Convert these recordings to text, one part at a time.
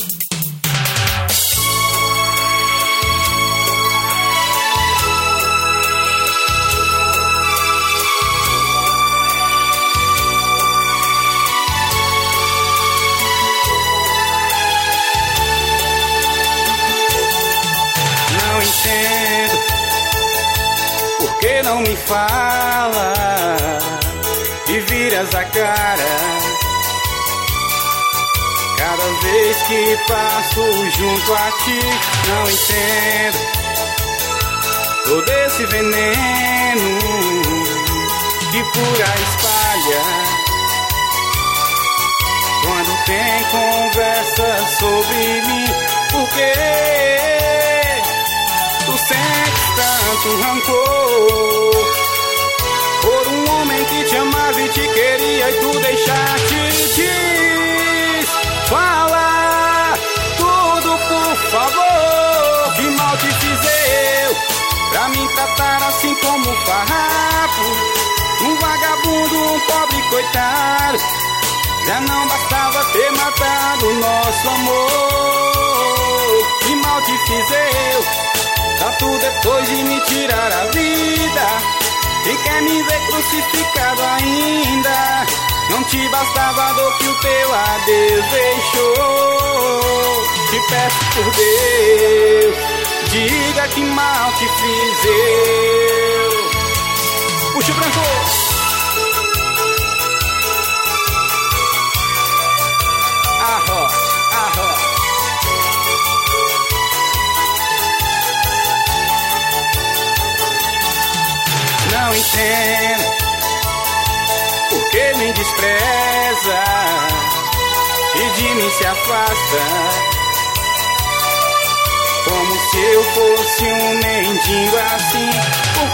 Por que não me fala e viras a cara cada vez que passo junto a ti? Não entendo todo esse veneno que por aí espalha quando tem conversa sobre mim. Por que tu sentes tanto rancor por um homem que te amava e te queria e tu deixaste? Diz, fala tudo por favor. Que mal te fiz eu pra me tratar assim como um farrapo, um vagabundo, um pobre coitado? Já não bastava ter matado nosso amor. Que mal te fiz eu, tanto depois de me tirar a vida, e quer me ver crucificado ainda? Não te bastava a dor que o teu adeus deixou. Te peço por Deus, diga que mal te fiz eu. Puxa o branco. Não entendo por que me despreza e de mim se afasta, como se eu fosse um mendigo assim. Por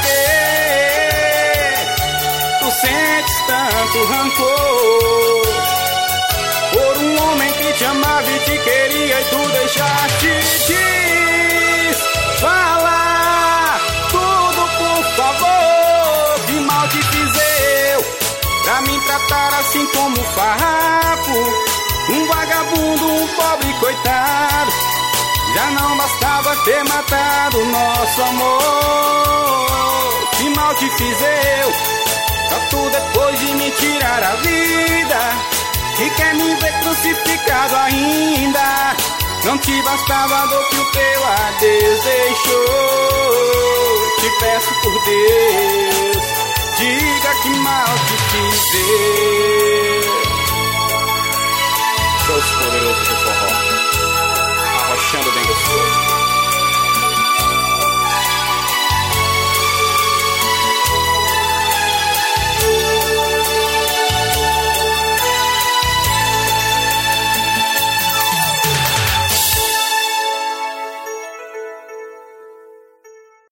que tu sentes tanto rancor por um homem que te amava e te queria e tu deixaste? Diz, fala tudo por favor. Que mal te fiz eu pra me tratar assim como um farrapo, um vagabundo, um pobre coitado? Já não bastava ter matado nosso amor. Que mal te fiz eu, tanto depois de me tirar a vida, e quer me ver crucificado ainda? Não te bastava a dor que o teu adeus deixou. Te peço por Deus, diga que mal te fiz eu. Sou os poderosos do forró.